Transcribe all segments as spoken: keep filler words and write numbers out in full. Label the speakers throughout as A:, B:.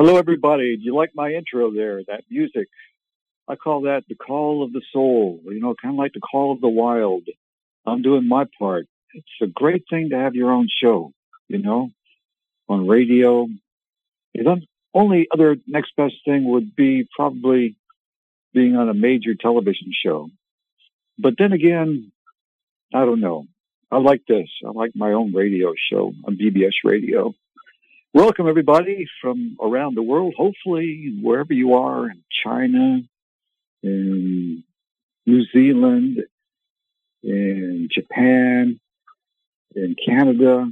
A: Hello, everybody. Do you like my intro there? That music. I call that the call of the soul, you know, kind of like the call of the wild. I'm doing my part. It's a great thing to have your own show, you know, on radio. The only other next best thing would be probably being on a major television show. But then again, I don't know. I like this. I like my own radio show on B B S Radio. Welcome, everybody, from around the world, hopefully wherever you are, in China, in New Zealand, in Japan, in Canada,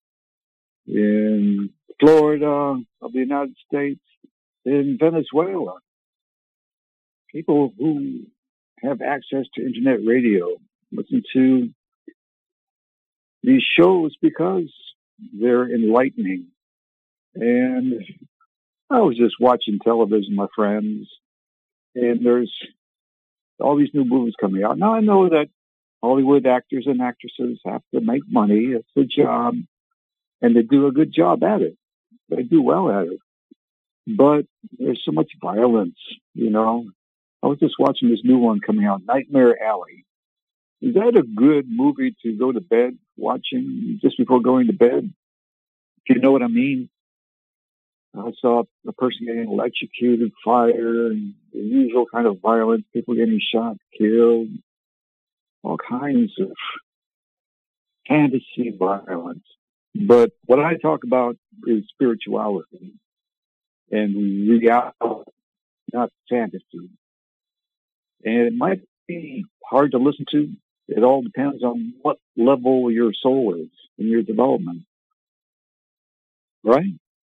A: in Florida of the United States, in Venezuela. People who have access to internet radio listen to these shows because they're enlightening. And I was just watching television, my friends, and there's all these new movies coming out. Now, I know that Hollywood actors and actresses have to make money. It's a job, and they do a good job at it. They do well at it. But there's so much violence, you know. I was just watching this new one coming out, Nightmare Alley. Is that a good movie to go to bed watching just before going to bed? If you know what I mean. I saw a person getting electrocuted, fire, and the usual kind of violence, people getting shot, killed, all kinds of fantasy violence. But what I talk about is spirituality and reality, not fantasy. And it might be hard to listen to. It all depends on what level your soul is in your development. Right?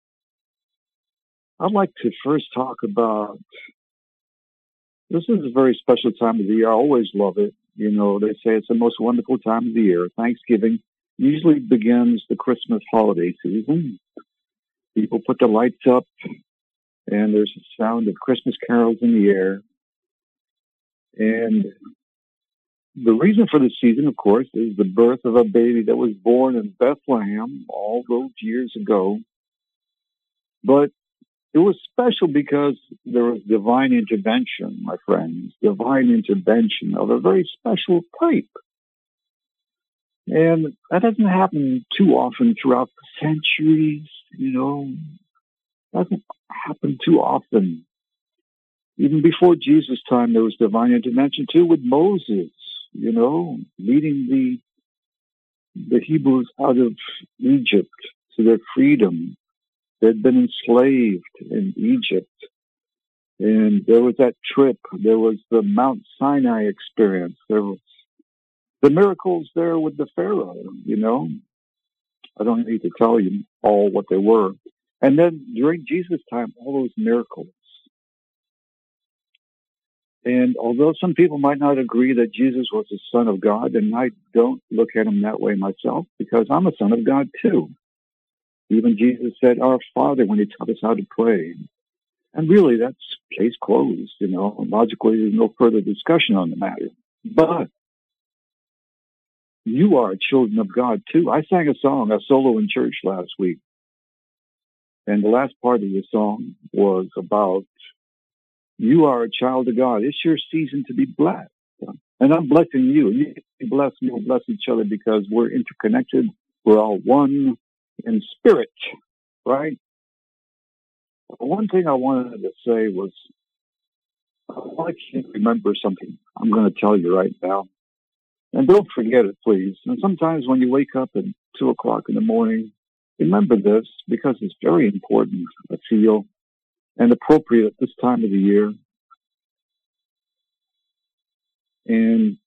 A: I'd like to first talk about, this is a very special time of the year. I always love it. You know, they say it's the most wonderful time of the year. Thanksgiving usually begins the Christmas holiday season. People put the lights up, and there's a sound of Christmas carols in the air. And the reason for the season, of course, is the birth of a baby that was born in Bethlehem all those years ago. But it was special because there was divine intervention, my friends, divine intervention of a very special type. And that doesn't happen too often throughout the centuries, you know. It doesn't happen too often. Even before Jesus' time, there was divine intervention too with Moses, you know, leading the the Hebrews out of Egypt to their freedom. They'd been enslaved in Egypt. And there was that trip. There was the Mount Sinai experience. There was the miracles there with the Pharaoh, you know. I don't need to tell you all what they were. And then during Jesus' time, all those miracles. And although some people might not agree that Jesus was the Son of God, and I don't look at him that way myself, because I'm a son of God too. Even Jesus said, "Our Father," when he taught us how to pray. And really, that's case closed, you know. Logically, there's no further discussion on the matter. But you are children of God, too. I sang a song, a solo in church last week. And the last part of the song was about, you are a child of God. It's your season to be blessed. And I'm blessing you. You be blessed, and you'll bless each other because we're interconnected. We're all one in spirit, right? One thing I wanted to say was, I want you to remember something I'm going to tell you right now. And don't forget it, please. And sometimes when you wake up at two o'clock in the morning, remember this, because it's very important, I feel, and appropriate at this time of the year. And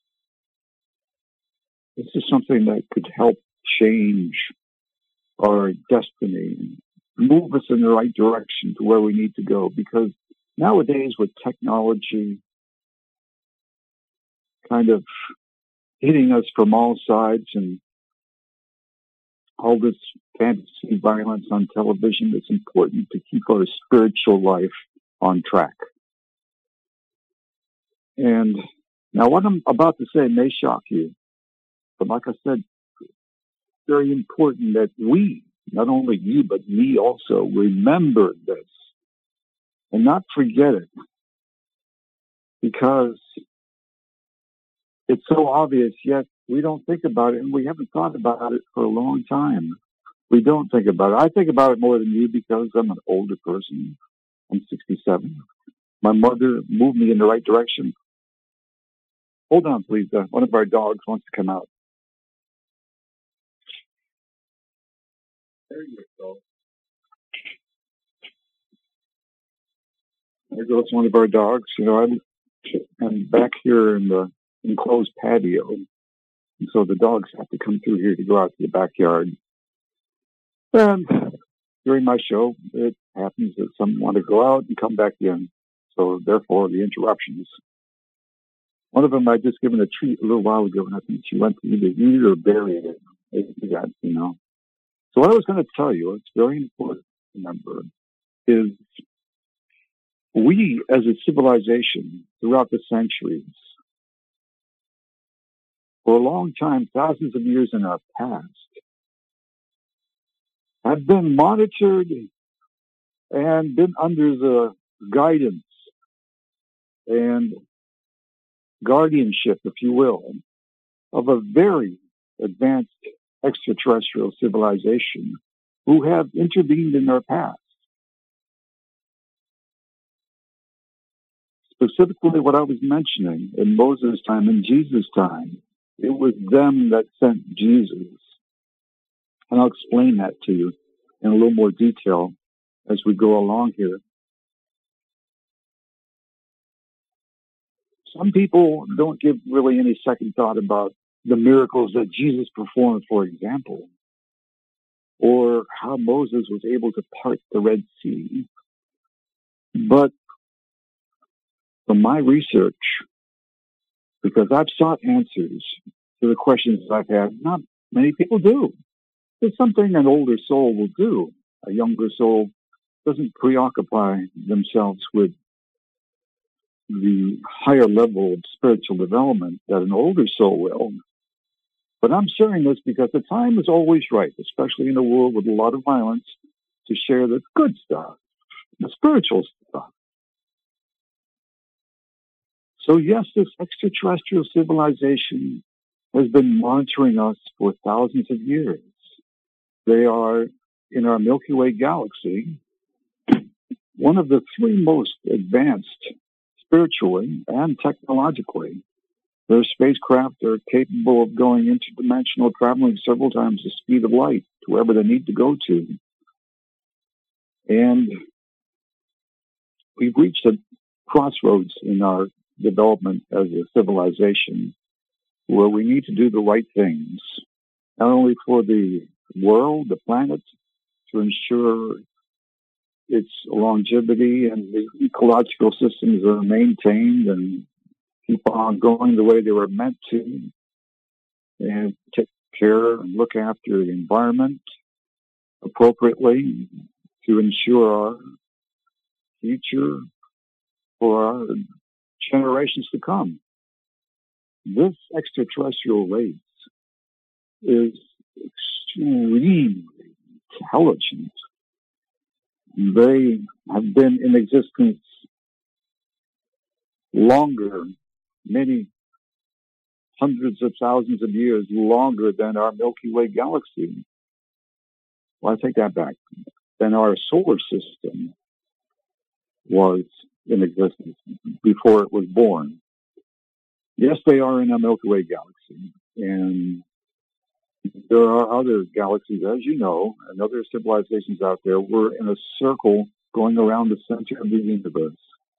A: this is something that could help change our destiny, move us in the right direction to where we need to go. Because nowadays with technology kind of hitting us from all sides and all this fantasy violence on television, it's important to keep our spiritual life on track. And now what I'm about to say may shock you, but like I said, very important that we, not only you, but me also, remember this and not forget it, because it's so obvious, yet we don't think about it, and we haven't thought about it for a long time. We don't think about it. I think about it more than you because I'm an older person. I'm sixty-seven. My mother moved me in the right direction. Hold on, please. Uh, one of our dogs wants to come out. There you go. There goes one of our dogs. You know, I'm, I'm back here in the enclosed patio, and so the dogs have to come through here to go out to the backyard. And during my show, it happens that some want to go out and come back in. So therefore, the interruptions. One of them I just given a treat a little while ago, and I think she went to either eat it or bury it. That, you know. So what I was going to tell you, it's very important to remember, is we as a civilization throughout the centuries, for a long time, thousands of years in our past, have been monitored and been under the guidance and guardianship, if you will, of a very advanced extraterrestrial civilization who have intervened in our past. Specifically what I was mentioning in Moses' time and Jesus' time, it was them that sent Jesus. And I'll explain that to you in a little more detail as we go along here. Some people don't give really any second thought about the miracles that Jesus performed, for example, or how Moses was able to part the Red Sea. But from my research, because I've sought answers to the questions I've had, not many people do. It's something an older soul will do. A younger soul doesn't preoccupy themselves with the higher level of spiritual development that an older soul will. But I'm sharing this because the time is always right, especially in a world with a lot of violence, to share the good stuff, the spiritual stuff. So yes, this extraterrestrial civilization has been monitoring us for thousands of years. They are in our Milky Way galaxy, one of the three most advanced spiritually and technologically. Their spacecraft are capable of going interdimensional, traveling several times the speed of light to wherever they need to go to. And we've reached a crossroads in our development as a civilization where we need to do the right things, not only for the world, the planet, to ensure its longevity and the ecological systems are maintained and keep on going the way they were meant to, and take care and look after the environment appropriately to ensure our future for our generations to come. This extraterrestrial race is extremely intelligent. They have been in existence longer, many hundreds of thousands of years longer than our Milky Way galaxy. Well, I take that back. Than our solar system was in existence before it was born. Yes, they are in our Milky Way galaxy, and there are other galaxies, as you know, and other civilizations out there. We're in a circle going around the center of the universe.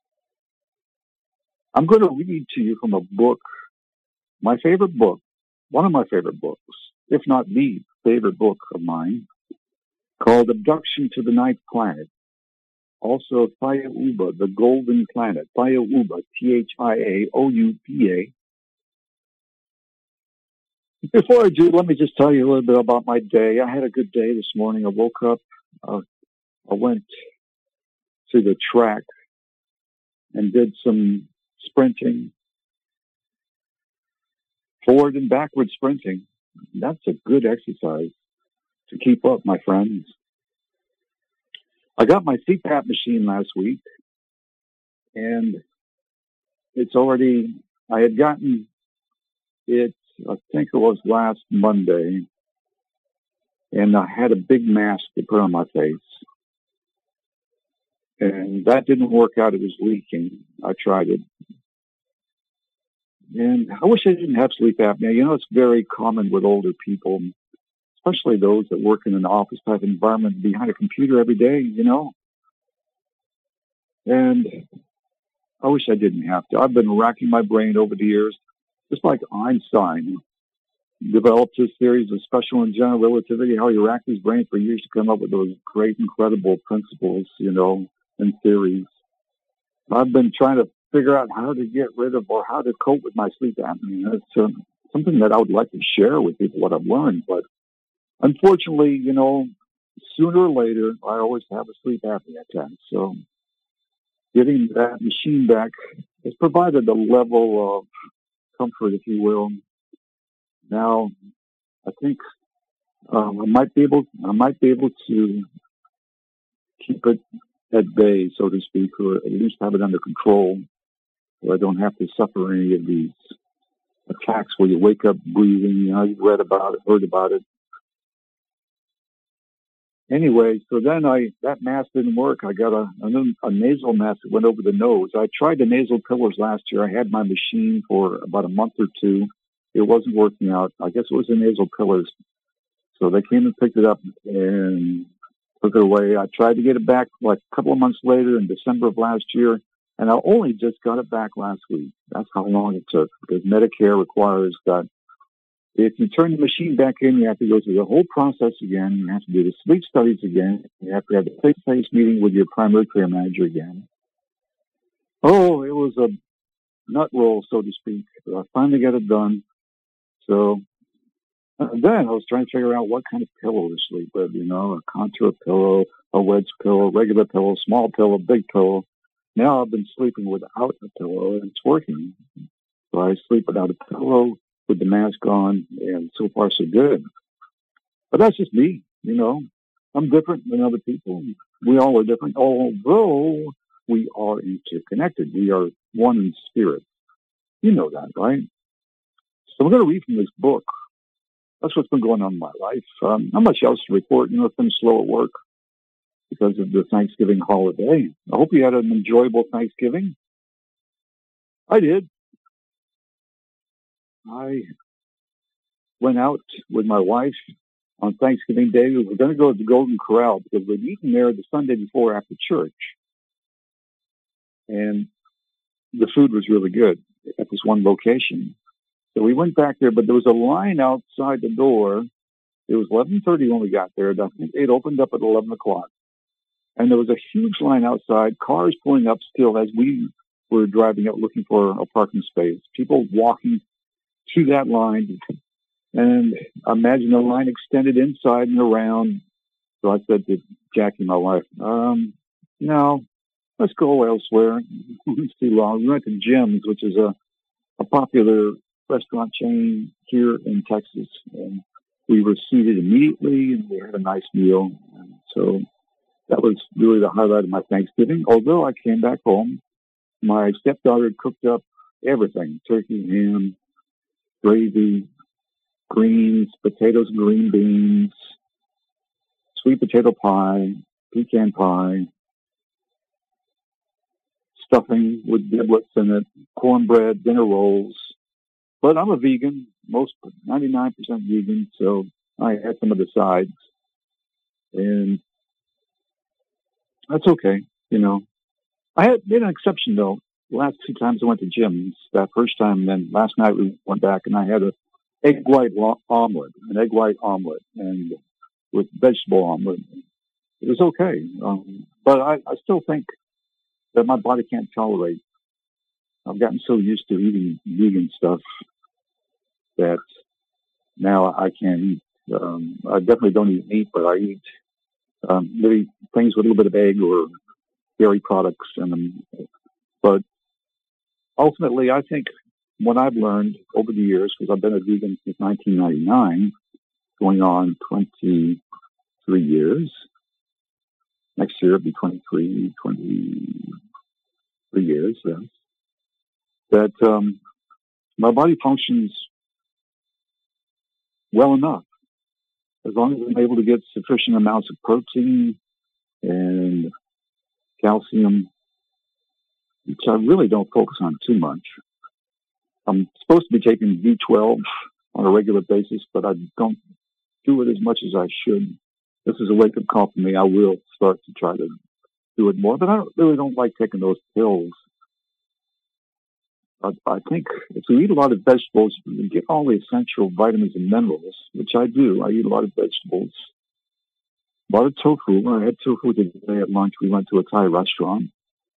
A: I'm going to read to you from a book, my favorite book, one of my favorite books, if not the favorite book of mine, called Abduction to the Ninth Planet. Also, Thiaoouba, the Golden Planet. Thiaoouba, T H I A O U B A. Before I do, let me just tell you a little bit about my day. I had a good day this morning. I woke up, uh, I went to the track and did some sprinting, forward and backward sprinting. That's a good exercise to keep up, my friends. I got my C PAP machine last week, and it's already, I had gotten it, I think it was last Monday, and I had a big mask to put on my face. And that didn't work out. It was leaking. I tried it. And I wish I didn't have sleep apnea. You know, it's very common with older people, especially those that work in an office type environment behind a computer every day, you know. And I wish I didn't have to. I've been racking my brain over the years, just like Einstein developed his theories of special and general relativity, how he racked his brain for years to come up with those great, incredible principles, you know, and theories. I've been trying to figure out how to get rid of or how to cope with my sleep apnea. It's um, something that I would like to share with people, what I've learned. But unfortunately, you know, sooner or later, I always have a sleep apnea attack. So getting that machine back has provided a level of comfort, if you will. Now, I think um, I might be able, I might be able to keep it at bay, so to speak, or at least have it under control, so I don't have to suffer any of these attacks where you wake up breathing. You know, you've read about it, heard about it. Anyway, so then I that mask didn't work. I got a, a, a nasal mask that went over the nose. I tried the nasal pillars last year. I had my machine for about a month or two. It wasn't working out. I guess it was the nasal pillars. So they came and picked it up and took it away. I tried to get it back like a couple of months later in December of last year, and I only just got it back last week. That's how long it took, because Medicare requires that if you turn the machine back in, you have to go through the whole process again. You have to do the sleep studies again. You have to have a face-to-face meeting with your primary care manager again. Oh, it was a nut roll, so to speak. But I finally got it done. So uh, then I was trying to figure out what kind of pillow to sleep with, you know, a contour pillow, a wedge pillow, regular pillow, small pillow, big pillow. Now I've been sleeping without a pillow, and it's working. So I sleep without a pillow with the mask on, and so far so good. But that's just me, you know. I'm different than other people. We all are different, although we are interconnected. We are one in spirit. You know that, right? So we're going to read from this book. That's what's been going on in my life. Um, not much else to report. You know, it's been slow at work because of the Thanksgiving holiday. I hope you had an enjoyable Thanksgiving. I did. I went out with my wife on Thanksgiving Day. We were going to go to the Golden Corral because we'd eaten there the Sunday before after church. And the food was really good at this one location. So we went back there, but there was a line outside the door. It was eleven thirty when we got there. I think it opened up at eleven o'clock. And there was a huge line outside, cars pulling up still as we were driving up looking for a parking space. People walking to that line. And I imagine the line extended inside and around. So I said to Jackie, my wife, um, no, let's go elsewhere. It's too long. We went to Jim's, which is a, a popular restaurant chain here in Texas. And we were seated immediately and we had a nice meal. And so that was really the highlight of my Thanksgiving. Although I came back home, my stepdaughter cooked up everything: turkey, ham, gravy, greens, potatoes and green beans, sweet potato pie, pecan pie, stuffing with giblets in it, cornbread, dinner rolls. But I'm a vegan, most ninety-nine percent vegan, so I had some of the sides. And that's okay, you know. I had made an exception, though. The last two times I went to Jim's, that first time, and then last night we went back and I had a egg white omelet, an egg white omelet, and with vegetable omelet. It was okay. Um, but I, I still think that my body can't tolerate. I've gotten so used to eating vegan stuff that now I can't eat. Um, I definitely don't eat meat, but I eat um, maybe things with a little bit of egg or dairy products in them. But ultimately, I think what I've learned over the years, because I've been a vegan since nineteen ninety-nine, going on twenty-three years. Next year it'll be twenty-three, twenty-three years, yes. That um, my body functions well enough. As long as I'm able to get sufficient amounts of protein and calcium, which I really don't focus on too much. I'm supposed to be taking B twelve on a regular basis, but I don't do it as much as I should. This is a wake-up call for me. I will start to try to do it more, but I don't, really don't like taking those pills. I, I think if you eat a lot of vegetables, you get all the essential vitamins and minerals, which I do. I eat a lot of vegetables. A lot of tofu. I had tofu today at lunch. We went to a Thai restaurant.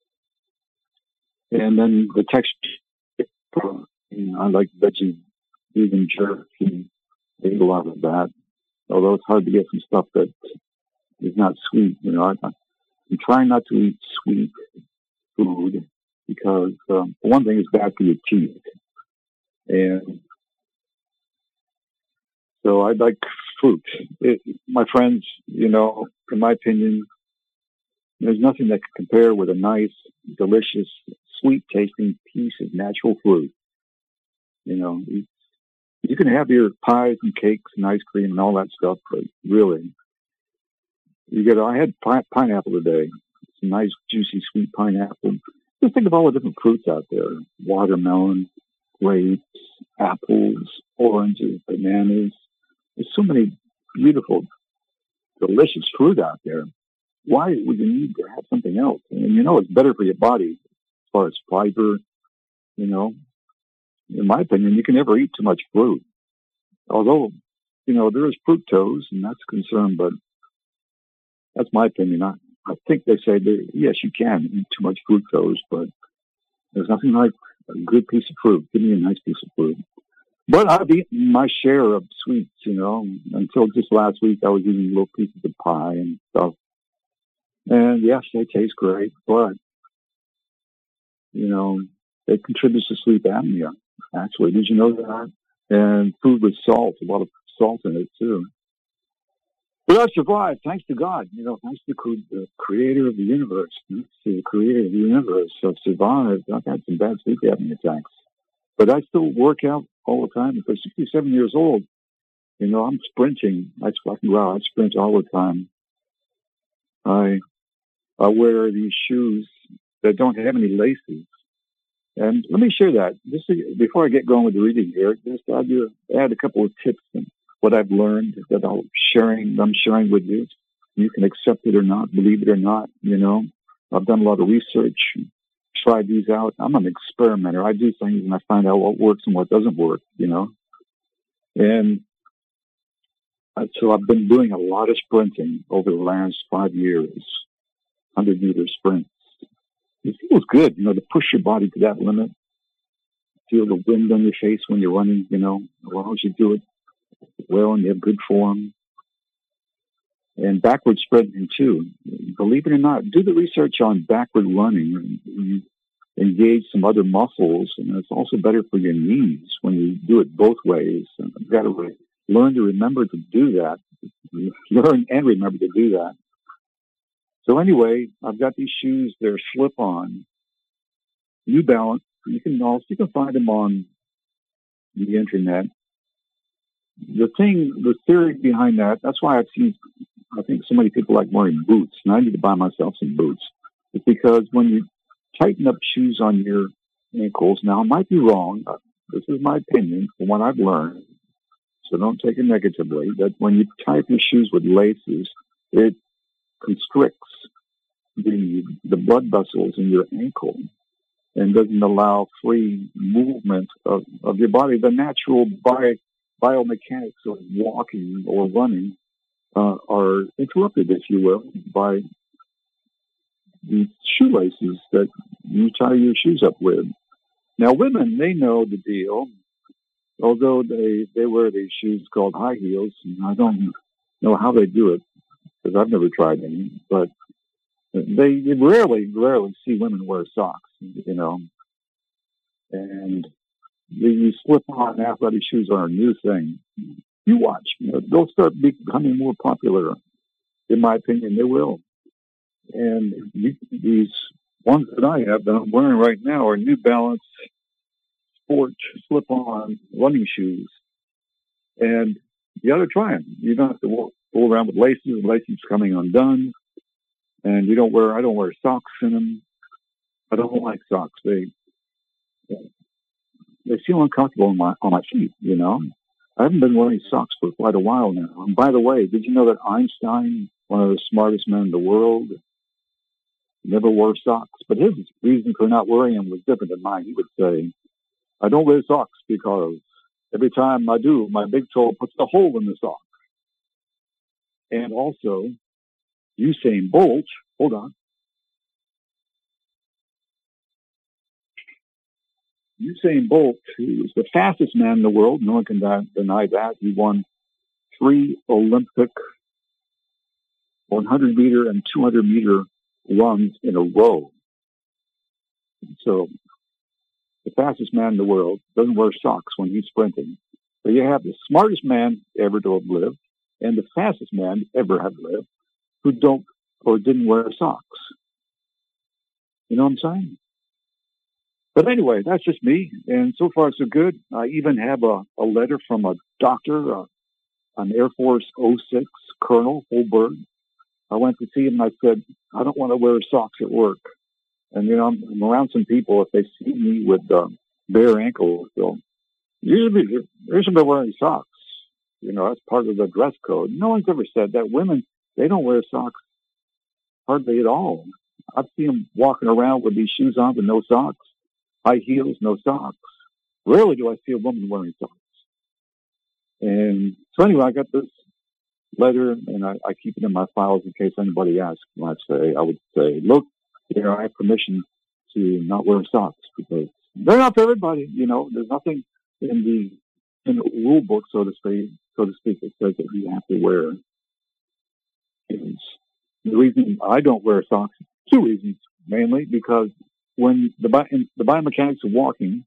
A: And then the texture, you know, I like veggie, vegan jerky. I eat a lot of that. Although it's hard to get some stuff that is not sweet. You know, I, I'm trying not to eat sweet food because, um, for one thing, it's bad for your teeth. And so I like fruit. It, my friends, you know, in my opinion, there's nothing that can compare with a nice, delicious, sweet-tasting piece of natural fruit. You know, you, you can have your pies and cakes and ice cream and all that stuff, but really, you get. I had pi- pineapple today. It's a nice, juicy, sweet pineapple. Just think of all the different fruits out there: watermelon, grapes, apples, oranges, bananas. There's so many beautiful, delicious fruit out there. Why would you need to have something else? And you know it's better for your body as far as fiber. You know, in my opinion, you can never eat too much fruit. Although, you know, there is fructose, and that's a concern, but that's my opinion. I, I think they say that, yes, you can eat too much fructose, but there's nothing like a good piece of fruit. Give me a nice piece of fruit. But I've eaten my share of sweets, you know, until just last week I was eating little pieces of pie and stuff. And yes, they taste great, but, you know, it contributes to sleep apnea, actually. Did you know that? And food with salt, a lot of salt in it, too. But I survived, thanks to God. You know, thanks to the creator of the universe. Thanks to the creator of the universe. I've survived. I've had some bad sleep apnea attacks. But I still work out all the time. Because sixty-seven years old, you know, I'm sprinting. I fucking wow, I sprint all the time. I I wear these shoes that don't have any laces. And let me share that. Just to, before I get going with the reading here, just I'll do, add a couple of tips and what I've learned that I'm sharing, I'm sharing with you. You can accept it or not, believe it or not, you know. I've done a lot of research, tried these out. I'm an experimenter. I do things and I find out what works and what doesn't work, you know. And so I've been doing a lot of sprinting over the last five years, one hundred meter sprints. It feels good, you know, to push your body to that limit. Feel the wind on your face when you're running, you know, as long as you do it well and you have good form. And backward sprinting too. Believe it or not, do the research on backward running. You engage some other muscles, and it's also better for your knees when you do it both ways. And you've got to learn to remember to do that. Learn and remember to do that. So anyway, I've got these shoes. They're slip-on, New Balance. You can also you can find them on the internet. The thing, the theory behind that, that's why I've seen, I think so many people like wearing boots, and I need to buy myself some boots. It's because when you tighten up shoes on your ankles, now I might be wrong. This is my opinion from what I've learned, so don't take it negatively, that when you tie up your shoes with laces, it constricts the the blood vessels in your ankle and doesn't allow free movement of, of your body. The natural bi- biomechanics of walking or running uh, are interrupted, if you will, by the shoelaces that you tie your shoes up with. Now, women, they know the deal, although they, they wear these shoes called high heels, and I don't know how they do it, because I've never tried any, but they you rarely, rarely see women wear socks, you know. And these slip-on athletic shoes are a new thing. You watch. You know, they'll start becoming more popular. In my opinion, they will. And you, these ones that I have that I'm wearing right now are New Balance Sport slip-on running shoes. And you got to try them. You don't have to walk, go around with laces. The laces coming undone. And you don't wear, I don't wear socks in them. I don't like socks. They, they feel uncomfortable on my, on my feet, you know. I haven't been wearing socks for quite a while now. And by the way, did you know that Einstein, one of the smartest men in the world, never wore socks? But his reason for not wearing them was different than mine. He would say, I don't wear socks because every time I do, my big toe puts a hole in the sock. And also, Usain Bolt, hold on. Usain Bolt, who was the fastest man in the world, no one can deny that. He won three Olympic one hundred meter and two hundred meter runs in a row. So, the fastest man in the world doesn't wear socks when he's sprinting. So you have the smartest man ever to have lived and the fastest man ever have lived who don't or didn't wear socks. You know what I'm saying? But anyway, that's just me. And so far, so good. I even have a, a letter from a doctor, uh, an Air Force oh six Colonel Holberg. I went to see him and I said, I don't want to wear socks at work. And, you know, I'm, I'm around some people. If they see me with uh, bare ankles, they'll usually, they should be wearing socks. You know, that's part of the dress code. No one's ever said that. Women, they don't wear socks hardly at all. I've seen them walking around with these shoes on with no socks. High heels, no socks. Rarely do I see a woman wearing socks. And so anyway, I got this letter, and I, I keep it in my files in case anybody asks. I'd say, I would say, look, you know, I have permission to not wear socks because they're not for everybody. You know, there's nothing in the in the rule book, so to speak, so to speak, that says that you have to wear. And the reason I don't wear socks, two reasons mainly, because when the, bi- the biomechanics of walking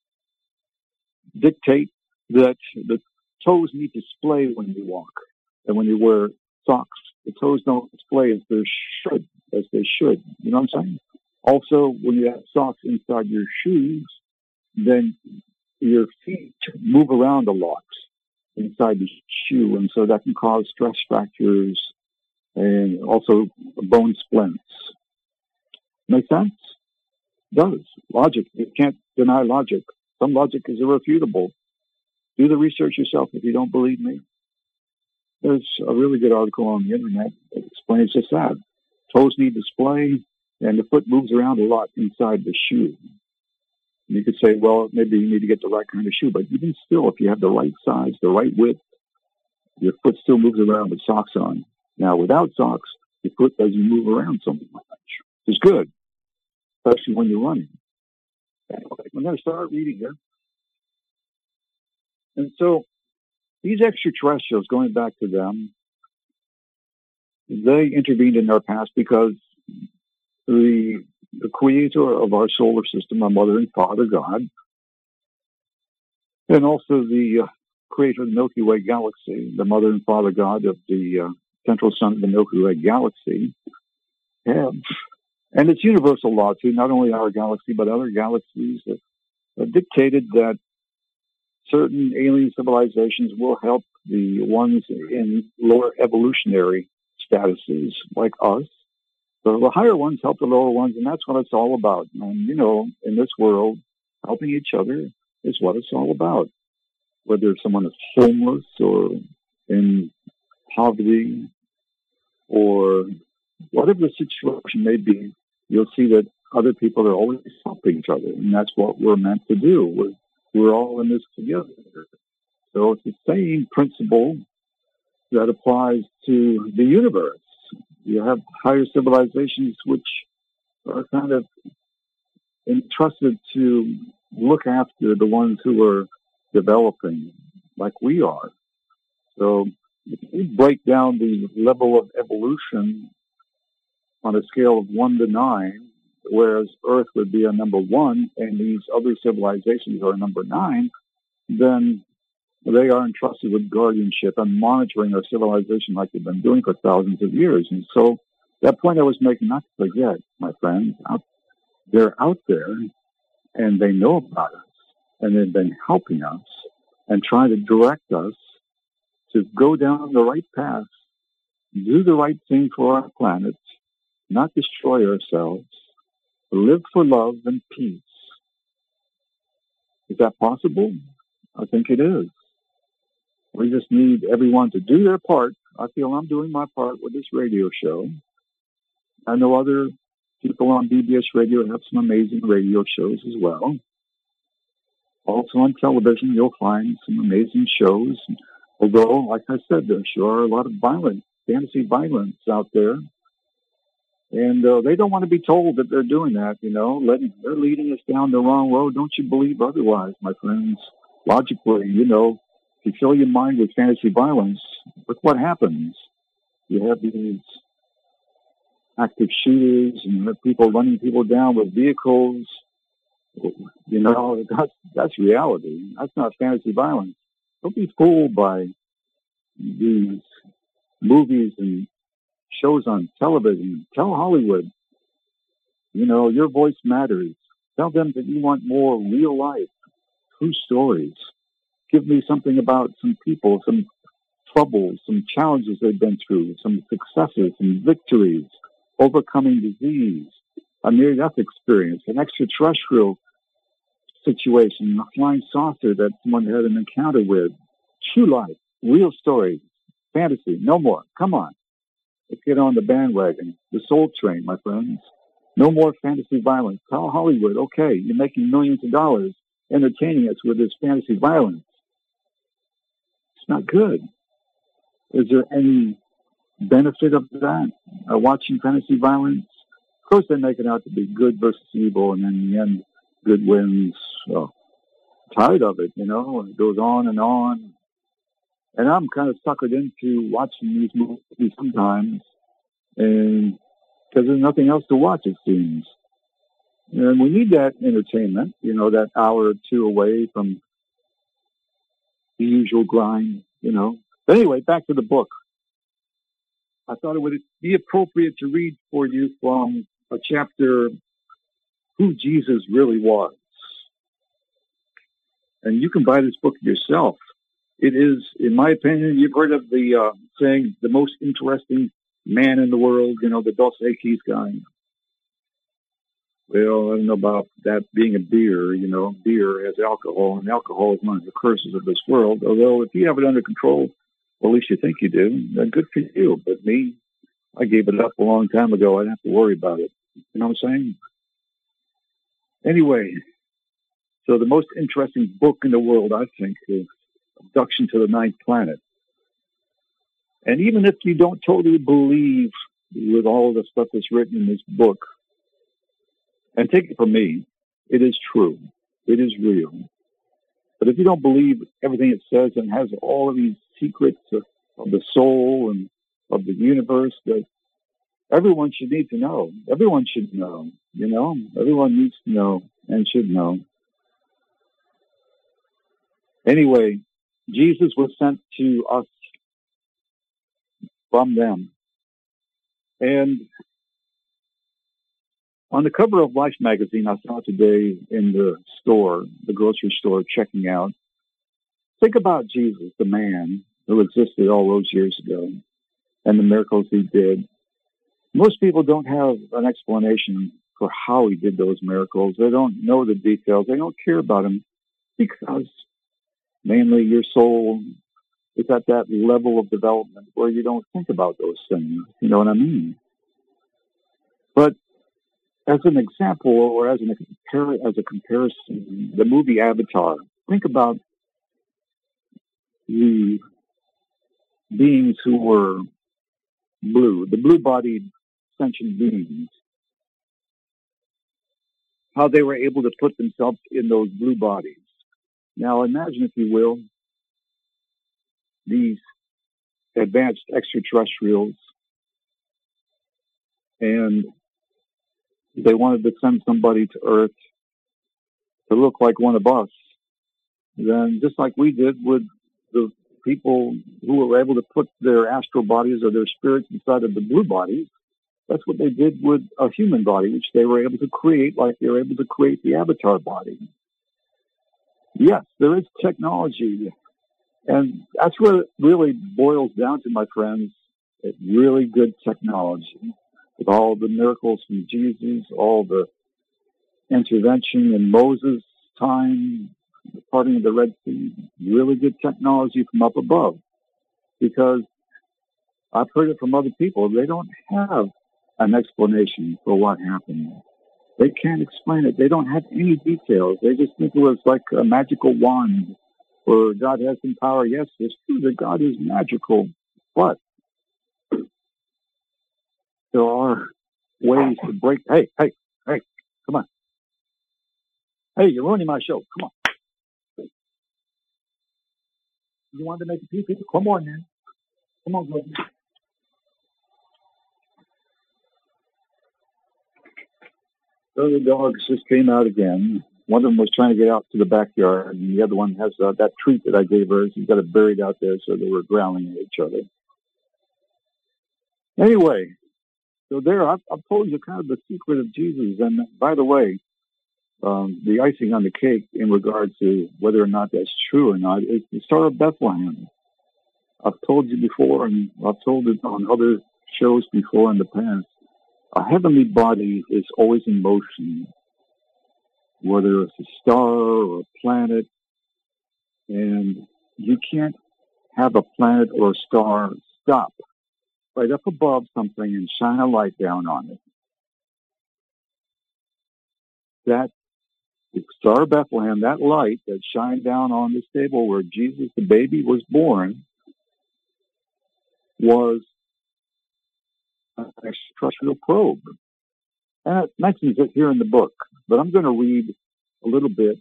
A: dictate that the toes need to splay when you walk. And when you wear socks, the toes don't display as they should, as they should. You know what I'm saying? Also, when you have socks inside your shoes, then your feet move around a lot inside the shoe. And so that can cause stress fractures and also bone splints. Make sense? Does. Logic. You can't deny logic. Some logic is irrefutable. Do the research yourself if you don't believe me. There's a really good article on the internet that explains just that. Toes need display, and the foot moves around a lot inside the shoe. You could say, well, maybe you need to get the right kind of shoe, but even still, if you have the right size, the right width, your foot still moves around with socks on. Now, without socks, your foot doesn't move around so much. It's good, especially when you're running. Anyway, I'm going to start reading here. And so, these extraterrestrials, going back to them, they intervened in our past because the, the creator of our solar system, our mother and father, God, and also the uh, creator of the Milky Way galaxy, the mother and father God of the uh, central sun of the Milky Way galaxy, have, and it's universal law too, not only our galaxy, but other galaxies that have dictated that certain alien civilizations will help the ones in lower evolutionary statuses like us. So the higher ones help the lower ones, and that's what it's all about. And, you know, in this world, helping each other is what it's all about. Whether someone is homeless or in poverty or whatever the situation may be, you'll see that other people are always helping each other, and that's what we're meant to do. We're We're all in this together. So it's the same principle that applies to the universe. You have higher civilizations which are kind of entrusted to look after the ones who are developing, like we are. So if you break down the level of evolution on a scale of one to nine, whereas Earth would be a number one and these other civilizations are a number nine, then They are entrusted with guardianship and monitoring our civilization like they've been doing for thousands of years. And so that point I was making, not to forget, my friends, out, they're out there and they know about us and they've been helping us and trying to direct us to go down the right path, do the right thing for our planet, not destroy ourselves, live for love and peace. Is that possible? I think it is. We just need everyone to do their part. I feel I'm doing my part with this radio show. I know other people on B B S Radio have some amazing radio shows as well. Also on television, you'll find some amazing shows. Although, like I said, there sure are a lot of violent, fantasy violence out there. And uh, they don't want to be told that they're doing that, you know. Letting, they're leading us down the wrong road. Don't you believe otherwise, my friends? Logically, you know, if you fill your mind with fantasy violence, look what happens. You have these active shooters and you have people running people down with vehicles. You know, that's, that's reality. That's not fantasy violence. Don't be fooled by these movies and shows on television. Tell Hollywood, you know, your voice matters. Tell them that you want more real life, true stories. Give me something about some people, some troubles, some challenges they've been through, some successes, some victories, overcoming disease, a near-death experience, an extraterrestrial situation, a flying saucer that someone had an encounter with. True life, real stories, fantasy, no more. Come on. Let's get on the bandwagon, the soul train, my friends. No more fantasy violence. Tell Hollywood, okay, you're making millions of dollars entertaining us with this fantasy violence. It's not good. Is there any benefit of that? Uh, watching fantasy violence? Of course, they make it out to be good versus evil, and then in the end, good wins. Oh, tired of it, you know, and it goes on and on. And I'm kind of suckered into watching these movies sometimes, and because there's nothing else to watch, it seems. And we need that entertainment, you know, that hour or two away from the usual grind, you know. But anyway, back to the book. I thought it would be appropriate to read for you from a chapter, Who Jesus Really Was. And you can buy this book yourself. It is, in my opinion, you've heard of the uh, saying, the most interesting man in the world, you know, the Dos Equis guy. Well, I don't know about that being a beer, you know, beer has alcohol, and alcohol is one of the curses of this world. Although if you have it under control, well, at least you think you do, then good for you. But me, I gave it up a long time ago. I didn't have to worry about it. You know what I'm saying? Anyway, so the most interesting book in the world, I think, is Abduction to the Ninth Planet. And even if you don't totally believe with all of the stuff that's written in this book, and take it from me, it is true. It is real. But if you don't believe everything it says and has all of these secrets of, of the soul and of the universe that everyone should need to know, everyone should know, you know, everyone needs to know and should know. Anyway, Jesus was sent to us from them. And on the cover of Life magazine, I saw today in the store, the grocery store, checking out, think about Jesus, the man who existed all those years ago, and the miracles he did. Most people don't have an explanation for how he did those miracles. They don't know the details. They don't care about him because mainly your soul is at that level of development where you don't think about those things. You know what I mean? But as an example, or as, an, as a comparison, the movie Avatar, think about the beings who were blue, the blue-bodied sentient beings, how they were able to put themselves in those blue bodies. Now imagine, if you will, these advanced extraterrestrials, and they wanted to send somebody to Earth to look like one of us. Then, just like we did with the people who were able to put their astral bodies or their spirits inside of the blue bodies, that's what they did with a human body, which they were able to create like they were able to create the avatar body. Yes, there is technology. And that's what it really boils down to, my friends. It's really good technology. With all the miracles from Jesus, all the intervention in Moses' time, the parting of the Red Sea, really good technology from up above. Because I've heard it from other people, they don't have an explanation for what happened. They can't explain it. They don't have any details. They just think it was like a magical wand, or God has some power. Yes, it's true that God is magical, but there are ways to break. Hey, hey, hey, come on. Hey, you're ruining my show. Come on. You wanted to make a pee-pee? Come on, man. Come on, brother. The other dogs just came out again. One of them was trying to get out to the backyard, and the other one has uh, that treat that I gave her. She's got it buried out there, so they were growling at each other. Anyway, so there, I've, I've told you kind of the secret of Jesus. And by the way, um, the icing on the cake in regards to whether or not that's true or not is the Star of Bethlehem. I've told you before, and I've told it on other shows before in the past. A heavenly body is always in motion, whether it's a star or a planet, and you can't have a planet or a star stop right up above something and shine a light down on it. That the Star of Bethlehem, that light that shined down on the stable where Jesus, the baby, was born, was an extraterrestrial probe. And it mentions it here in the book, but I'm going to read a little bit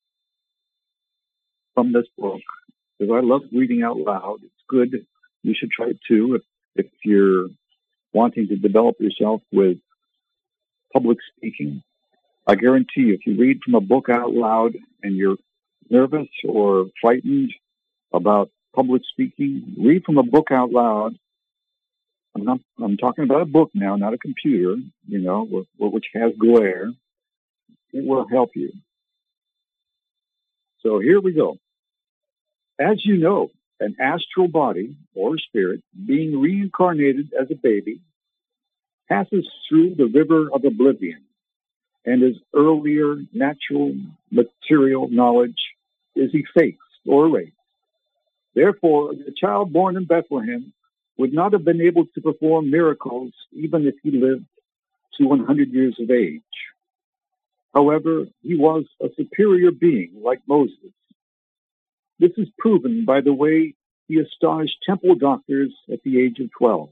A: from this book because I love reading out loud. It's good. You should try it too if, if you're wanting to develop yourself with public speaking. I guarantee you, if you read from a book out loud and you're nervous or frightened about public speaking, read from a book out loud. I'm not, I'm talking about a book now, not a computer, you know, which has glare. It will help you. So here we go. As you know, an astral body or spirit being reincarnated as a baby passes through the river of oblivion, and his earlier natural material knowledge is effaced or erased. Therefore, the child born in Bethlehem would not have been able to perform miracles even if he lived to one hundred years of age. However, he was a superior being like Moses. This is proven by the way he astonished temple doctors at the age of twelve.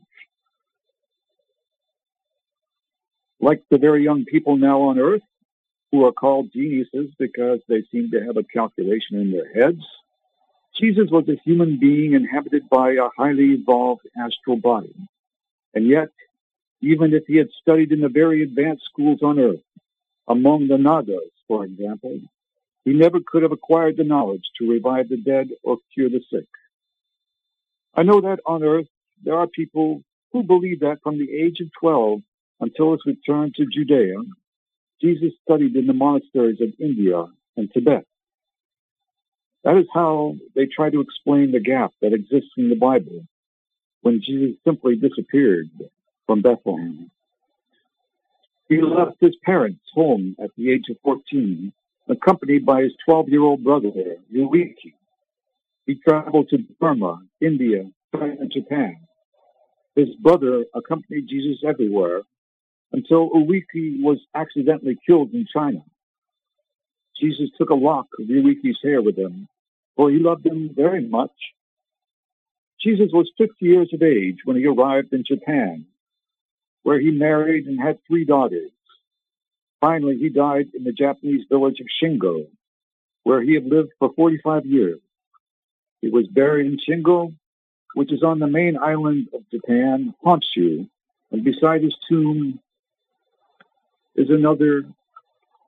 A: Like the very young people now on earth, who are called geniuses because they seem to have a calculation in their heads, Jesus was a human being inhabited by a highly evolved astral body. And yet, even if he had studied in the very advanced schools on earth, among the Nagas, for example, he never could have acquired the knowledge to revive the dead or cure the sick. I know that on earth, there are people who believe that from the age of twelve until his return to Judea, Jesus studied in the monasteries of India and Tibet. That is how they try to explain the gap that exists in the Bible when Jesus simply disappeared from Bethlehem. He left his parents' home at the age of fourteen, accompanied by his twelve-year-old brother, Yuiki. He traveled to Burma, India, China, and Japan. His brother accompanied Jesus everywhere until Uwiki was accidentally killed in China. Jesus took a lock of Uwiki's hair with him, for he loved him very much. Jesus was fifty years of age when he arrived in Japan, where he married and had three daughters. Finally, he died in the Japanese village of Shingo, where he had lived for forty-five years. He was buried in Shingo, which is on the main island of Japan, Honshu, and beside his tomb is another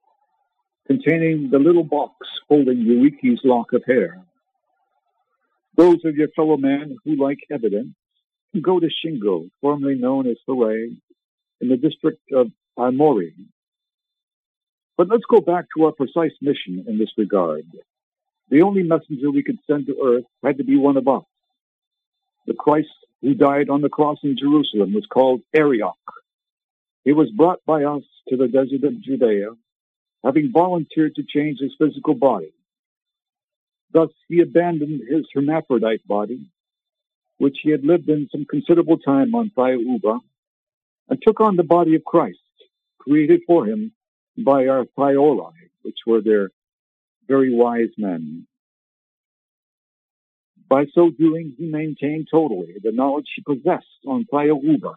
A: containing the little box holding Yuiki's lock of hair. Those of your fellow men who like evidence can go to Shingo, formerly known as Hawaii, in the district of Aomori. But let's go back to our precise mission in this regard. The only messenger we could send to Earth had to be one of us. The Christ who died on the cross in Jerusalem was called Arioch. He was brought by us to the desert of Judea, having volunteered to change his physical body. Thus, he abandoned his hermaphrodite body, which he had lived in some considerable time on Thaya Uba, and took on the body of Christ, created for him by our Thaioli, which were their very wise men. By so doing, he maintained totally the knowledge he possessed on Thaya Uba.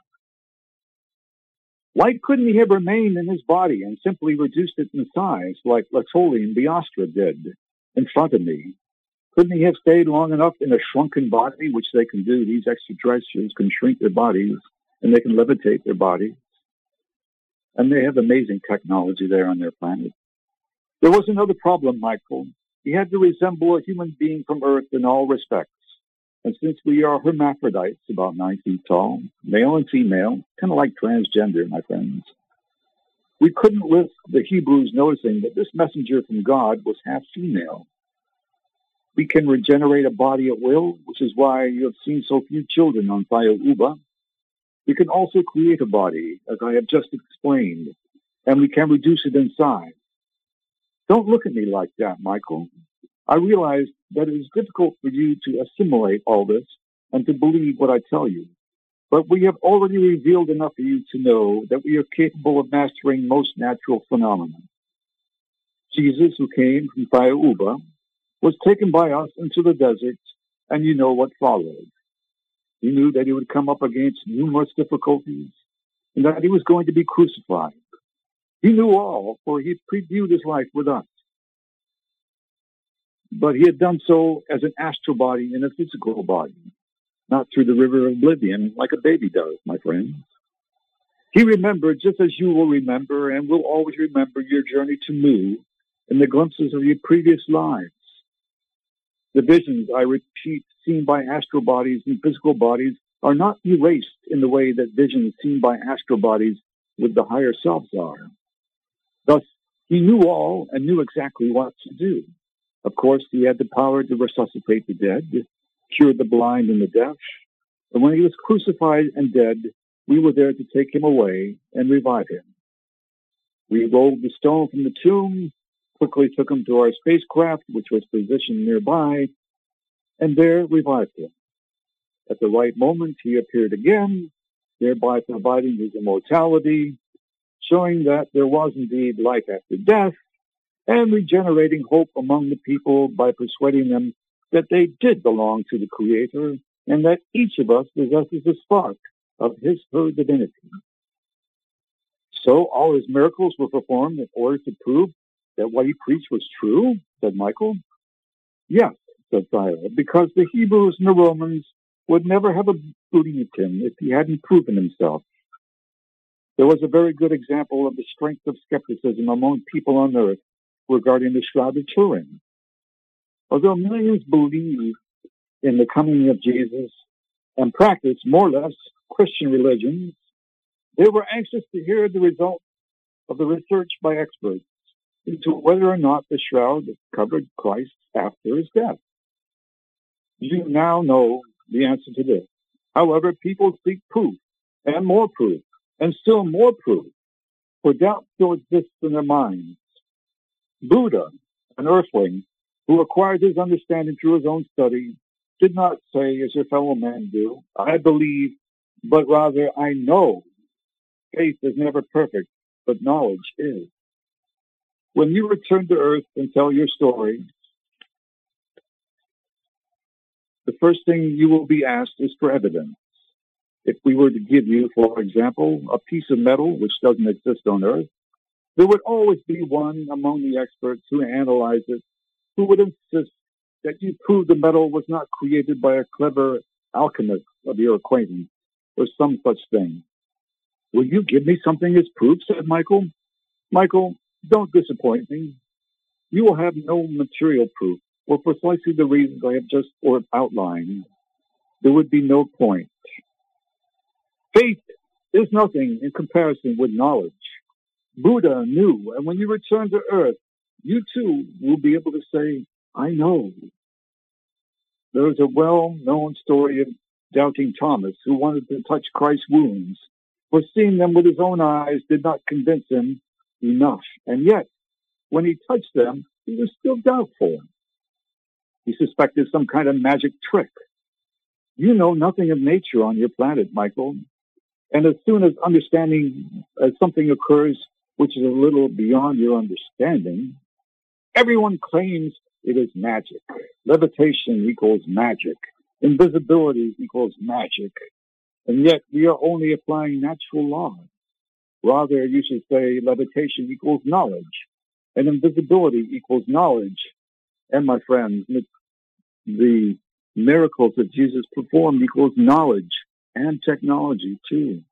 A: Why couldn't he have remained in his body and simply reduced it in size like Latoli and Biastra did in front of me? Couldn't he have stayed long enough in a shrunken body, which they can do? These extraterrestrials can shrink their bodies and they can levitate their bodies. And they have amazing technology there on their planet. There was another problem, Michael. He had to resemble a human being from Earth in all respects. And since we are hermaphrodites, about nine feet tall, male and female, kind of like transgender, my friends, we couldn't risk the Hebrews noticing that this messenger from God was half female. We can regenerate a body at will, which is why you have seen so few children on Thaya Uba. We can also create a body, as I have just explained, and we can reduce it in size. Don't look at me like that, Michael. I realize that it is difficult for you to assimilate all this and to believe what I tell you. But we have already revealed enough for you to know that we are capable of mastering most natural phenomena. Jesus, who came from Thaya Uba, was taken by us into the desert, and you know what followed. He knew that he would come up against numerous difficulties and that he was going to be crucified. He knew all, for he had previewed his life with us. But he had done so as an astral body in a physical body, not through the river of oblivion like a baby does, my friends. He remembered, just as you will remember and will always remember, your journey to Mu and the glimpses of your previous lives. The visions, I repeat, seen by astral bodies and physical bodies are not erased in the way that visions seen by astral bodies with the higher selves are. Thus, he knew all and knew exactly what to do. Of course, he had the power to resuscitate the dead, cure the blind and the deaf. And when he was crucified and dead, we were there to take him away and revive him. We rolled the stone from the tomb, quickly took him to our spacecraft, which was positioned nearby, and there revived him. At the right moment, he appeared again, thereby providing his immortality, showing that there was indeed life after death, and regenerating hope among the people by persuading them that they did belong to the Creator and that each of us possesses a spark of his her divinity. So all his miracles were performed in order to prove that what he preached was true, said Michael. Yes, said Thyra, because the Hebrews and the Romans would never have believed him if he hadn't proven himself. There was a very good example of the strength of skepticism among people on earth regarding the Shroud of Turin. Although millions believe in the coming of Jesus and practice more or less Christian religions, they were anxious to hear the results of the research by experts into whether or not the shroud covered Christ after his death. You now know the answer to this. However, people seek proof, and more proof, and still more proof, for doubt still exists in their minds. Buddha, an earthling, who acquired his understanding through his own study, did not say, as your fellow men do, I believe, but rather I know. Faith is never perfect, but knowledge is. When you return to Earth and tell your story, the first thing you will be asked is for evidence. If we were to give you, for example, a piece of metal which doesn't exist on Earth, there would always be one among the experts who analyze it who would insist that you prove the metal was not created by a clever alchemist of your acquaintance or some such thing. Will you give me something as proof? Said Michael. Michael, don't disappoint me. You will have no material proof, for precisely the reasons I have just outlined, there would be no point. Faith is nothing in comparison with knowledge. Buddha knew, and when you return to earth, you too will be able to say, I know. There is a well-known story of doubting Thomas who wanted to touch Christ's wounds, for seeing them with his own eyes did not convince him enough. And yet, when he touched them, he was still doubtful. He suspected some kind of magic trick. You know nothing of nature on your planet, Michael. And as soon as understanding, as something occurs which is a little beyond your understanding, everyone claims it is magic. Levitation equals magic. Invisibility equals magic. And yet we are only applying natural laws. Rather, you should say levitation equals knowledge, and invisibility equals knowledge. And my friends, the miracles that Jesus performed equals knowledge and technology too.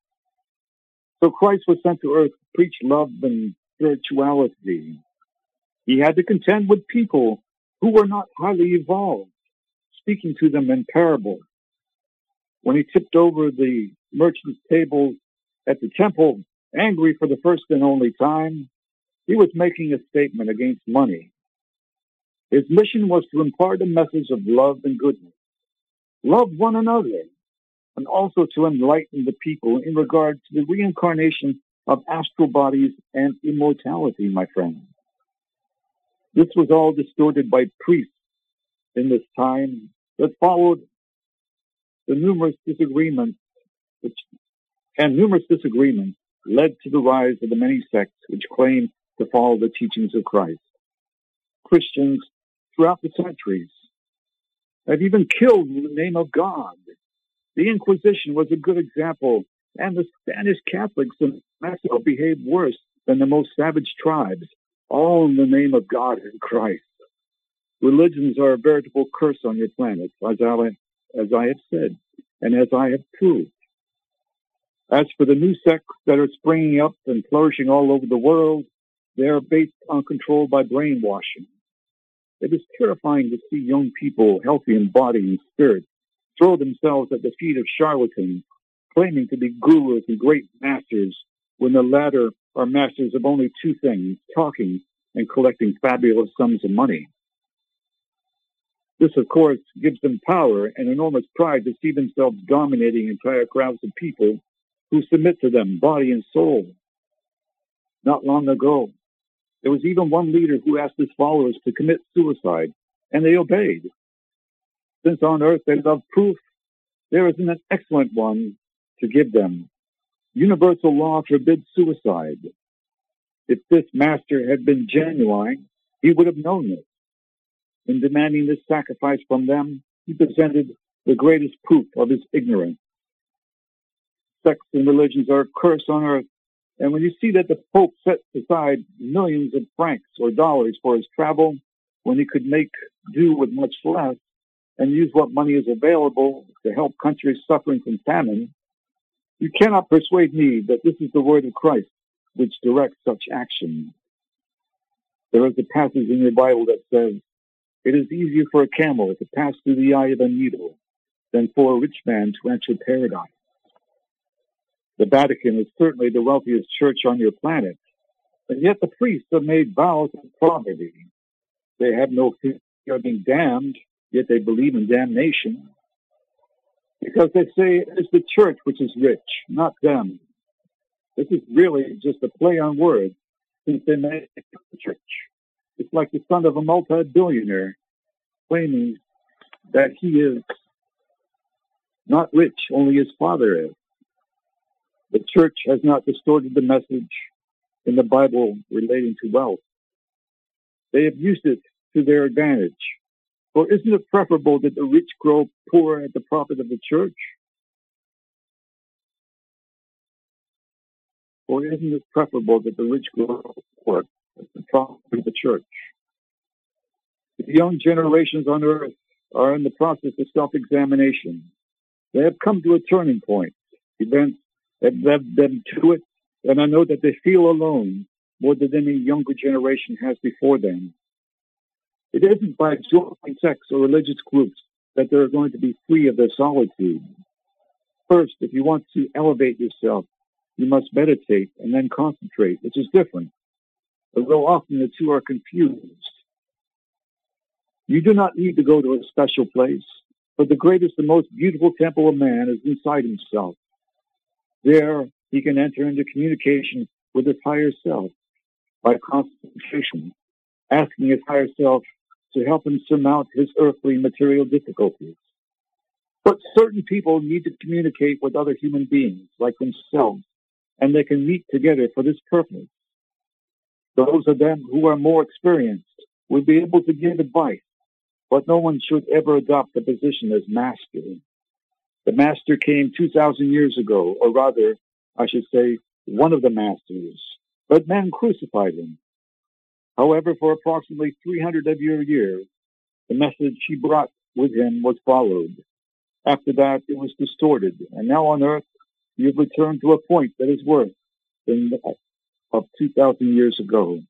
A: So Christ was sent to earth to preach love and spirituality. He had to contend with people who were not highly evolved, speaking to them in parables. When he tipped over the merchant's table at the temple, angry for the first and only time, he was making a statement against money. His mission was to impart a message of love and goodness. Love one another, and also to enlighten the people in regard to the reincarnation of astral bodies and immortality, my friend. This was all distorted by priests in this time that followed the numerous disagreements, which, and numerous disagreements led to the rise of the many sects which claim to follow the teachings of Christ. Christians throughout the centuries have even killed in the name of God. The Inquisition was a good example, and the Spanish Catholics in Mexico behaved worse than the most savage tribes, all in the name of God and Christ. Religions are a veritable curse on your planet, as I, as I have said, and as I have proved. As for the new sects that are springing up and flourishing all over the world, they are based on control by brainwashing. It is terrifying to see young people, healthy in body and spirit, throw themselves at the feet of charlatans, claiming to be gurus and great masters, when the latter are masters of only two things, talking and collecting fabulous sums of money. This, of course, gives them power and enormous pride to see themselves dominating entire crowds of people who submit to them, body and soul. Not long ago, there was even one leader who asked his followers to commit suicide, and they obeyed. Since on earth they love proof, there is an excellent one to give them. Universal law forbids suicide. If this master had been genuine, he would have known this. In demanding this sacrifice from them, he presented the greatest proof of his ignorance. Sects and religions are a curse on earth, and when you see that the Pope sets aside millions of francs or dollars for his travel, when he could make do with much less, and use what money is available to help countries suffering from famine, you cannot persuade me that this is the word of Christ which directs such action. There is a passage in your Bible that says, "It is easier for a camel to pass through the eye of a needle than for a rich man to enter paradise." The Vatican is certainly the wealthiest church on your planet, and yet the priests have made vows of poverty. They have no fear of being damned, yet they believe in damnation. Because they say it's the church which is rich, not them. This is really just a play on words, since they make the church. It's like the son of a multi-billionaire claiming that he is not rich, only his father is. The church has not distorted the message in the Bible relating to wealth. They have used it to their advantage. For isn't it preferable that the rich grow poor at the profit of the church? Or isn't it preferable that the rich grow poor at the profit of the church? The young generations on earth are in the process of self-examination. They have come to a turning point. Events have led them to it, and I know that they feel alone more than any younger generation has before them. It isn't by joining sects or religious groups that they're going to be free of their solitude. First, if you want to elevate yourself, you must meditate and then concentrate, which is different, although often the two are confused. You do not need to go to a special place, but the greatest and most beautiful temple of man is inside himself. There, he can enter into communication with his higher self by concentration, asking his higher self to help him surmount his earthly material difficulties. But certain people need to communicate with other human beings like themselves, and they can meet together for this purpose. Those of them who are more experienced will be able to give advice, but no one should ever adopt the position as master. The master came two thousand years ago, or rather, I should say, one of the masters, but men crucified him. However, for approximately three hundred of your years, the message he brought with him was followed. After that, it was distorted, and now on earth, you have returned to a point that is worse than that of two thousand years ago.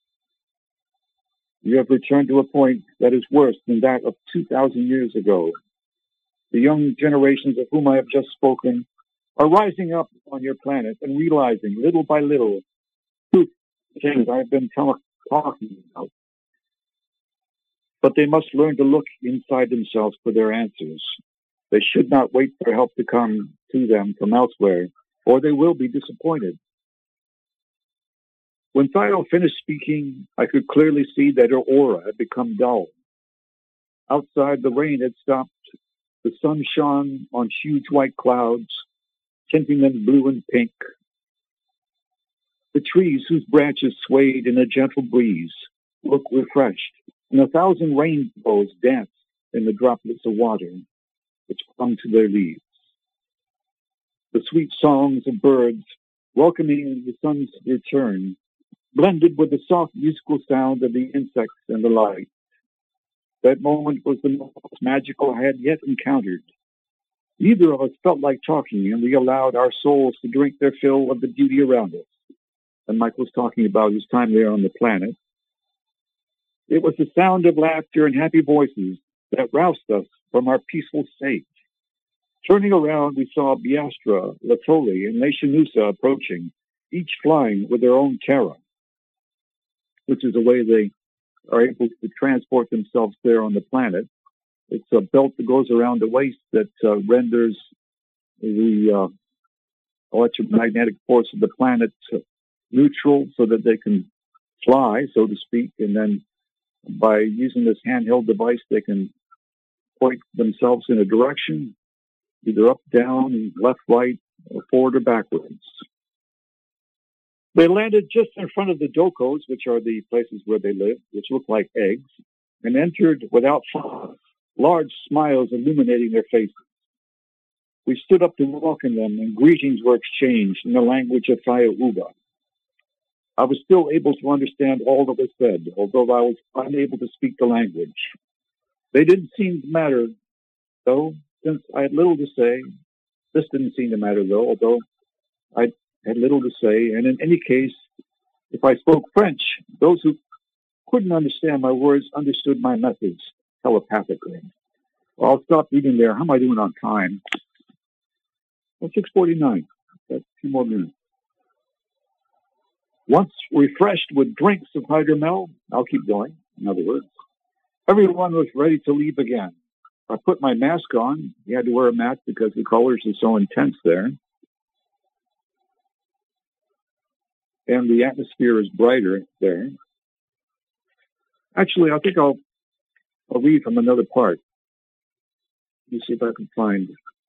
A: You have returned to a point that is worse than that of two thousand years ago. The young generations of whom I have just spoken are rising up on your planet and realizing little by little the things I have been t- talking about. But they must learn to look inside themselves for their answers. They should not wait for help to come to them from elsewhere, or they will be disappointed. When Thyro finished speaking, I could clearly see that her aura had become dull. Outside, the rain had stopped. The sun shone on huge white clouds, tinting them blue and pink. The trees, whose branches swayed in a gentle breeze, looked refreshed, and a thousand rainbows danced in the droplets of water which clung to their leaves. The sweet songs of birds welcoming the sun's return blended with the soft musical sound of the insects and the light. That moment was the most magical I had yet encountered. Neither of us felt like talking, and we allowed our souls to drink their fill of the beauty around us. And Mike was talking about his time there on the planet. It was the sound of laughter and happy voices that roused us from our peaceful state. Turning around, we saw Biastra, Latoli, and Leishanusa approaching, each flying with their own terror, which is the way they are able to transport themselves there on the planet. It's a belt that goes around the waist that uh, renders the uh, electromagnetic force of the planet uh, neutral so that they can fly, so to speak, and then by using this handheld device, they can point themselves in a direction, either up, down, left, right, or forward or backwards. They landed just in front of the dokos, which are the places where they live, which look like eggs, and entered without fuss, large smiles illuminating their faces. We stood up to welcome them, and greetings were exchanged in the language of Thaya Uba. I was still able to understand all that was said, although I was unable to speak the language. They didn't seem to matter, though, since I had little to say. This didn't seem to matter, though, although I had little to say. And in any case, if I spoke French, those who couldn't understand my words understood my message telepathically. Well, I'll stop reading there. How am I doing on time? Well, six forty-nine. That's two more minutes. Once refreshed with drinks of hydromel, I'll keep going, in other words, everyone was ready to leave again. I put my mask on. You had to wear a mask because the colors are so intense there. And the atmosphere is brighter there. Actually, I think I'll, I'll read from another part. Let me see if I can find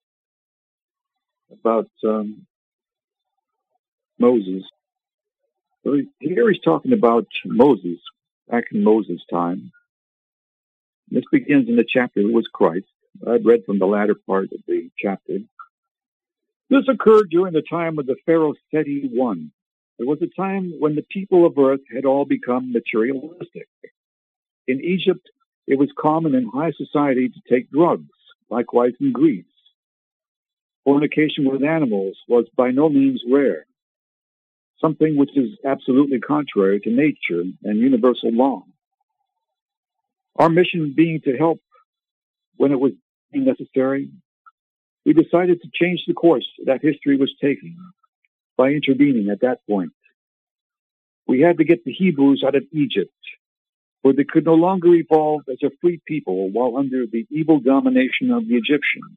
A: about um, Moses. So here he's talking about Moses, back in Moses' time. This begins in the chapter that was Christ. I've read from the latter part of the chapter. This occurred during the time of the Pharaoh Seti I. There was a time when the people of earth had all become materialistic. In Egypt, it was common in high society to take drugs, likewise in Greece. Fornication with animals was by no means rare, something which is absolutely contrary to nature and universal law. Our mission being to help when it was necessary, we decided to change the course that history was taking by intervening at that point. We had to get the Hebrews out of Egypt, where they could no longer evolve as a free people while under the evil domination of the Egyptians.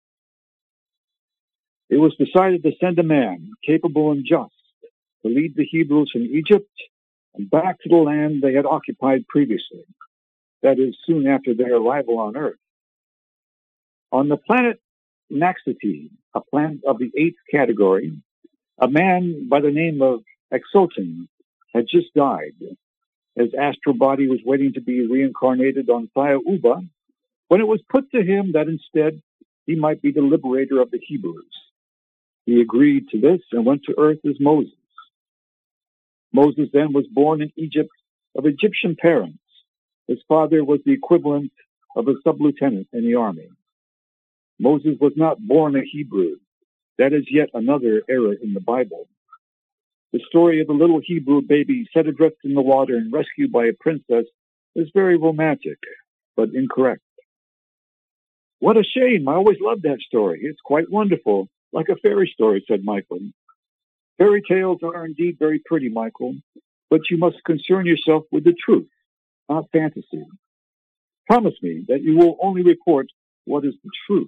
A: It was decided to send a man capable and just to lead the Hebrews from Egypt and back to the land they had occupied previously, that is, soon after their arrival on Earth. On the planet Naxati, a planet of the eighth category, a man by the name of Exoten had just died. His astral body was waiting to be reincarnated on Thaya Uba when it was put to him that instead he might be the liberator of the Hebrews. He agreed to this and went to Earth as Moses. Moses then was born in Egypt of Egyptian parents. His father was the equivalent of a sub-lieutenant in the army. Moses was not born a Hebrew. That is yet another error in the Bible. The story of the little Hebrew baby set adrift in the water and rescued by a princess is very romantic, but incorrect. What a shame. I always loved that story. It's quite wonderful, like a fairy story, said Michael. Fairy tales are indeed very pretty, Michael, but you must concern yourself with the truth, not fantasy. Promise me that you will only report what is the truth.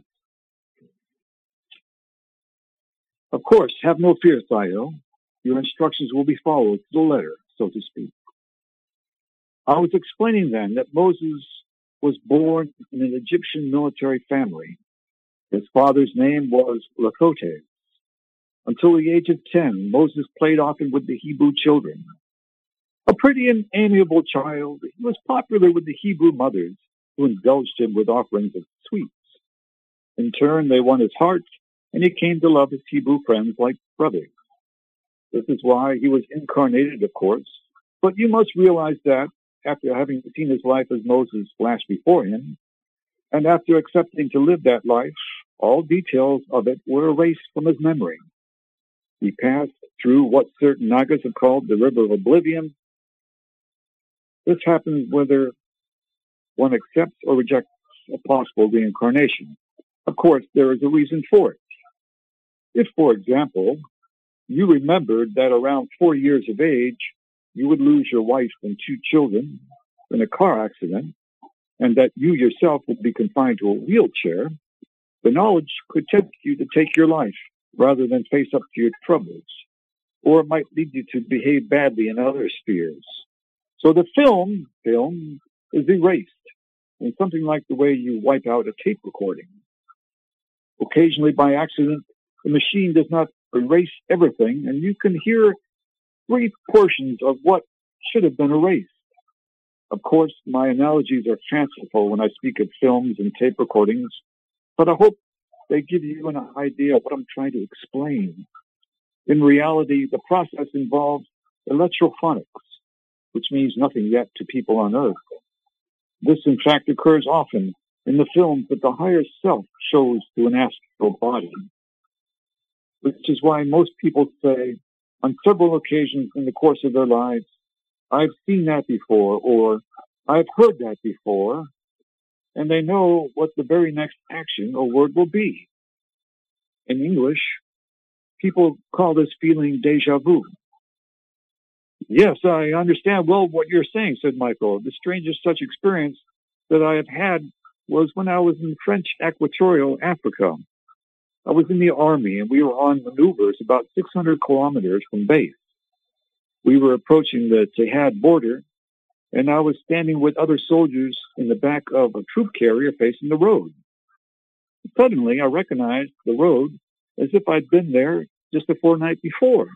A: Of course, have no fear, Thayo. Your instructions will be followed to the letter, so to speak. I was explaining then that Moses was born in an Egyptian military family. His father's name was Lakhotes. Until the age of ten, Moses played often with the Hebrew children. A pretty and amiable child, he was popular with the Hebrew mothers, who indulged him with offerings of sweets. In turn, they won his heart, and he came to love his Hebrew friends like brothers. This is why he was incarnated, of course, but you must realize that, after having seen his life as Moses flash before him, and after accepting to live that life, all details of it were erased from his memory. He passed through what certain Nagas have called the river of oblivion. This happens whether one accepts or rejects a possible reincarnation. Of course, there is a reason for it. If, for example, you remembered that around four years of age, you would lose your wife and two children in a car accident, and that you yourself would be confined to a wheelchair, the knowledge could tempt you to take your life rather than face up to your troubles, or it might lead you to behave badly in other spheres. So the film, film is erased in something like the way you wipe out a tape recording. Occasionally, by accident, the machine does not erase everything, and you can hear brief portions of what should have been erased. Of course, my analogies are fanciful when I speak of films and tape recordings, but I hope they give you an idea of what I'm trying to explain. In reality, the process involves electrophonics, which means nothing yet to people on Earth. This, in fact, occurs often in the films that the higher self shows to an astral body, which is why most people say, on several occasions in the course of their lives, I've seen that before, or I've heard that before, and they know what the very next action or word will be. In English, people call this feeling déjà vu. Yes, I understand well what you're saying, said Michael. The strangest such experience that I have had was when I was in French Equatorial Africa. I was in the army, and we were on maneuvers about six hundred kilometers from base. We were approaching the Chad border, and I was standing with other soldiers in the back of a troop carrier facing the road. Suddenly, I recognized the road as if I'd been there just a fortnight before.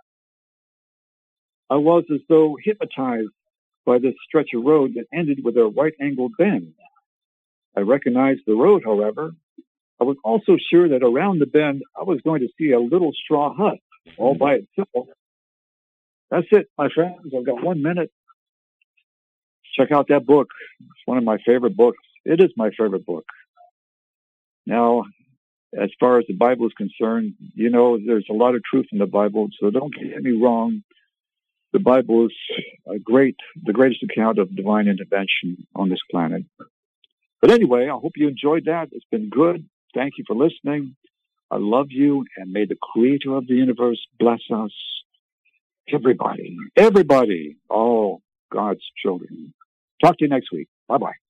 A: I was as though hypnotized by this stretch of road that ended with a right-angled bend. I recognized the road, however. I was also sure that around the bend, I was going to see a little straw hut all by itself. That's it, my friends. I've got one minute. Check out that book. It's one of my favorite books. It is my favorite book. Now, as far as the Bible is concerned, you know, there's a lot of truth in the Bible, so don't get me wrong. the Bible is a great, the greatest account of divine intervention on this planet. But anyway, I hope you enjoyed that. It's been good. Thank you for listening. I love you, and may the Creator of the universe bless us. Everybody, everybody, all God's children. Talk to you next week. Bye-bye.